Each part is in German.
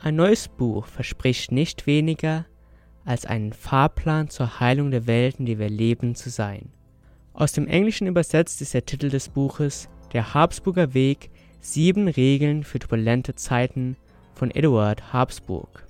Ein neues Buch verspricht nicht weniger, als einen Fahrplan zur Heilung der Welt, in der wir leben, zu sein. Aus dem Englischen übersetzt ist der Titel des Buches Der Habsburger Weg – 7 Regeln für turbulente Zeiten von Eduard Habsburg.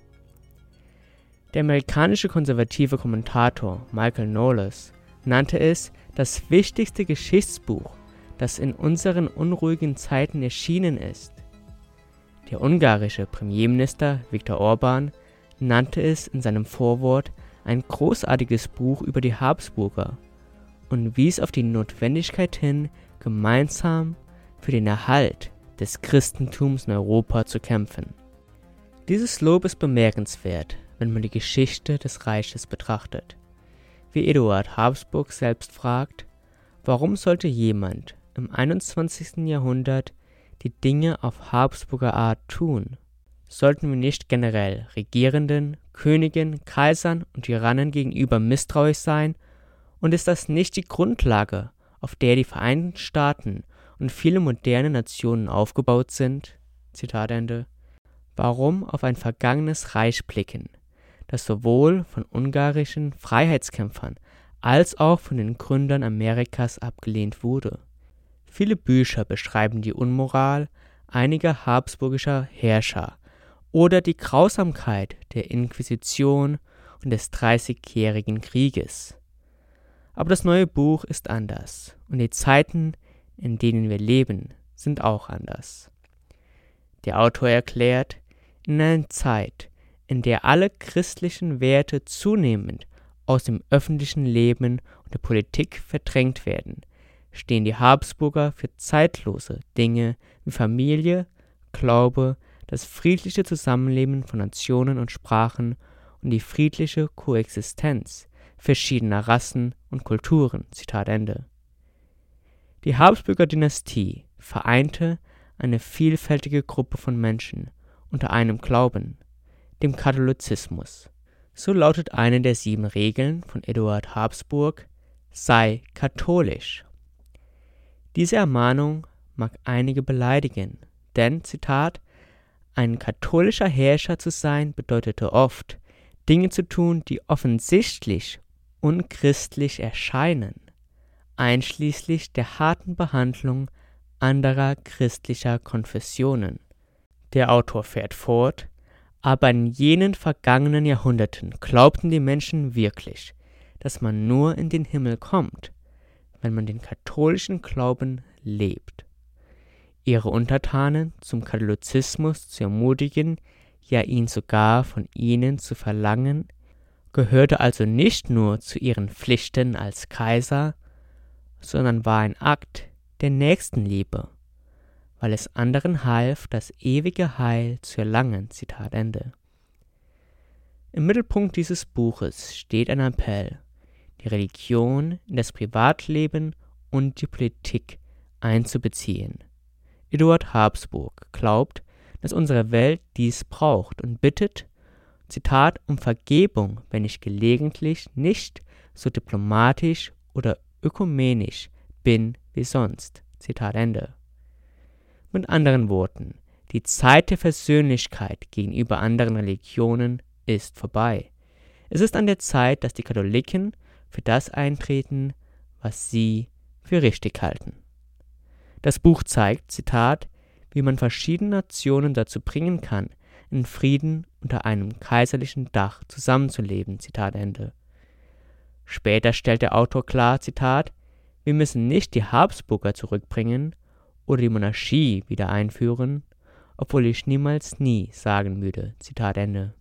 Der amerikanische konservative Kommentator Michael Knowles nannte es das wichtigste Geschichtsbuch, das in unseren unruhigen Zeiten erschienen ist. Der ungarische Premierminister Viktor Orbán nannte es in seinem Vorwort ein großartiges Buch über die Habsburger und wies auf die Notwendigkeit hin, gemeinsam für den Erhalt des Christentums in Europa zu kämpfen. Dieses Lob ist bemerkenswert, wenn man die Geschichte des Reiches betrachtet. Wie Eduard Habsburg selbst fragt, warum sollte jemand im 21. Jahrhundert die Dinge auf Habsburger Art tun? Sollten wir nicht generell Regierenden, Königen, Kaisern und Tyrannen gegenüber misstrauisch sein? Und ist das nicht die Grundlage, auf der die Vereinigten Staaten und viele moderne Nationen aufgebaut sind? Zitat Ende. Warum auf ein vergangenes Reich blicken, das sowohl von ungarischen Freiheitskämpfern als auch von den Gründern Amerikas abgelehnt wurde? Viele Bücher beschreiben die Unmoral einiger habsburgischer Herrscher oder die Grausamkeit der Inquisition und des Dreißigjährigen Krieges. Aber das neue Buch ist anders und die Zeiten, in denen wir leben, sind auch anders. Der Autor erklärt, in einer Zeit, in der alle christlichen Werte zunehmend aus dem öffentlichen Leben und der Politik verdrängt werden, stehen die Habsburger für zeitlose Dinge wie Familie, Glaube, das friedliche Zusammenleben von Nationen und Sprachen und die friedliche Koexistenz verschiedener Rassen und Kulturen. Zitat Ende. Die Habsburger Dynastie vereinte eine vielfältige Gruppe von Menschen unter einem Glauben, dem Katholizismus. So lautet eine der 7 Regeln von Eduard Habsburg: Sei katholisch. Diese Ermahnung mag einige beleidigen, denn, Zitat, ein katholischer Herrscher zu sein bedeutete oft, Dinge zu tun, die offensichtlich unchristlich erscheinen, einschließlich der harten Behandlung anderer christlicher Konfessionen. Der Autor fährt fort, aber in jenen vergangenen Jahrhunderten glaubten die Menschen wirklich, dass man nur in den Himmel kommt, wenn man den katholischen Glauben lebt. Ihre Untertanen zum Katholizismus zu ermutigen, ja ihn sogar von ihnen zu verlangen, gehörte also nicht nur zu ihren Pflichten als Kaiser, sondern war ein Akt der Nächstenliebe, weil es anderen half, das ewige Heil zu erlangen. Zitat Ende. Im Mittelpunkt dieses Buches steht ein Appell, die Religion in das Privatleben und die Politik einzubeziehen. Eduard Habsburg glaubt, dass unsere Welt dies braucht und bittet, Zitat, um Vergebung, wenn ich gelegentlich nicht so diplomatisch oder ökumenisch bin wie sonst. Zitat Ende. Mit anderen Worten, die Zeit der Versöhnlichkeit gegenüber anderen Religionen ist vorbei. Es ist an der Zeit, dass die Katholiken für das eintreten, was sie für richtig halten. Das Buch zeigt, Zitat, wie man verschiedene Nationen dazu bringen kann, in Frieden unter einem kaiserlichen Dach zusammenzuleben. Zitat Ende. Später stellt der Autor klar, Zitat, wir müssen nicht die Habsburger zurückbringen oder die Monarchie wieder einführen, obwohl ich niemals nie sagen würde. Zitat Ende.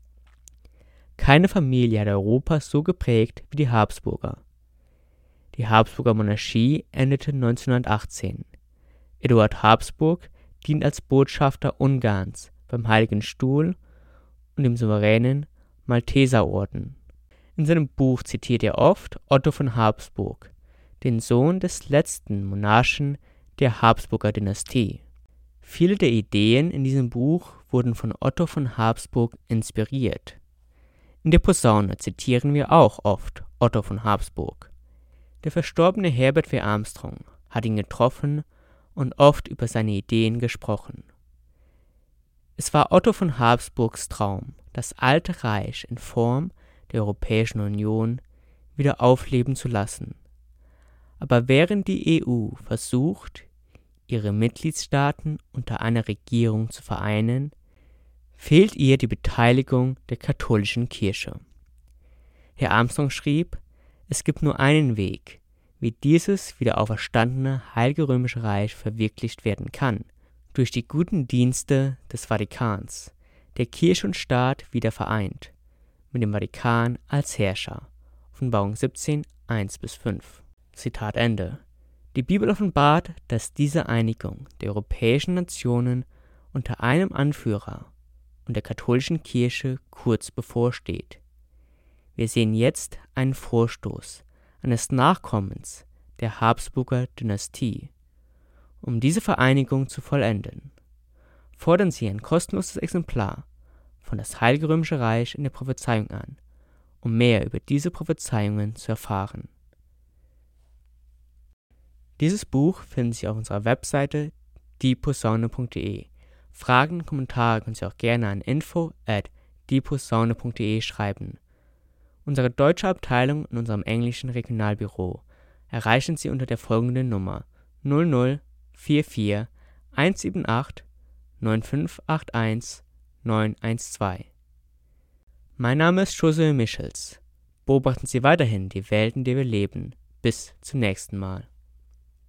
Keine Familie hat Europa so geprägt wie die Habsburger. Die Habsburger Monarchie endete 1918. Eduard Habsburg dient als Botschafter Ungarns beim Heiligen Stuhl und dem souveränen Malteserorden. In seinem Buch zitiert er oft Otto von Habsburg, den Sohn des letzten Monarchen der Habsburger Dynastie. Viele der Ideen in diesem Buch wurden von Otto von Habsburg inspiriert. In der Posaune zitieren wir auch oft Otto von Habsburg. Der verstorbene Herbert V. Armstrong hat ihn getroffen und oft über seine Ideen gesprochen. Es war Otto von Habsburgs Traum, das alte Reich in Form der Europäischen Union wieder aufleben zu lassen. Aber während die EU versucht, ihre Mitgliedstaaten unter einer Regierung zu vereinen, fehlt ihr die Beteiligung der katholischen Kirche. Herr Armstrong schrieb, es gibt nur einen Weg, wie dieses wieder auferstandene Heilige Römische Reich verwirklicht werden kann, durch die guten Dienste des Vatikans, der Kirche und Staat wieder vereint, mit dem Vatikan als Herrscher. Offenbarung 17, 1-5. Zitat Ende. Die Bibel offenbart, dass diese Einigung der europäischen Nationen unter einem Anführer und der katholischen Kirche kurz bevorsteht. Wir sehen jetzt einen Vorstoß eines Nachkommens der Habsburger Dynastie. Um diese Vereinigung zu vollenden, fordern sie ein kostenloses Exemplar von Das Heilige Römische Reich in der Prophezeiung an, um mehr über diese Prophezeiungen zu erfahren. Dieses Buch finden Sie auf unserer Webseite dieposaune.de. Fragen, Kommentare können Sie auch gerne an info@dieposaune.de schreiben. Unsere deutsche Abteilung in unserem englischen Regionalbüro erreichen Sie unter der folgenden Nummer 0044 178 9581 912. Mein Name ist José Michels. Beobachten Sie weiterhin die Welt, in der wir leben. Bis zum nächsten Mal.